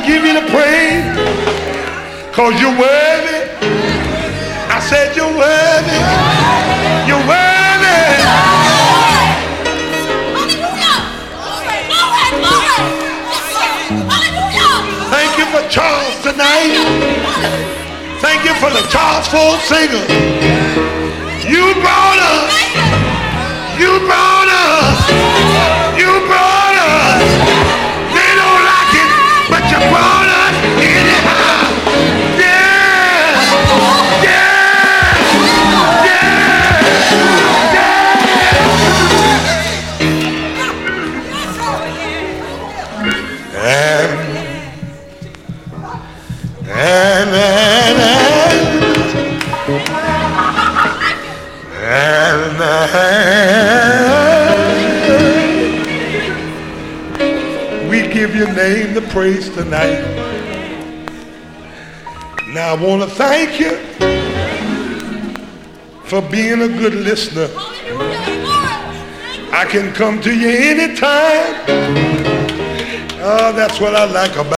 give you the praise because you're worthy. I said you're worthy. You're worthy. Thank you for Charles tonight. Thank you for the Charles Ford Singers. You brought us. You brought us. You brought us. They don't like it, but you brought us anyhow. Yeah. Yeah. Yeah. We give your name the praise tonight. Now I want to thank you for being a good listener. I can come to you anytime. Oh, that's what I like about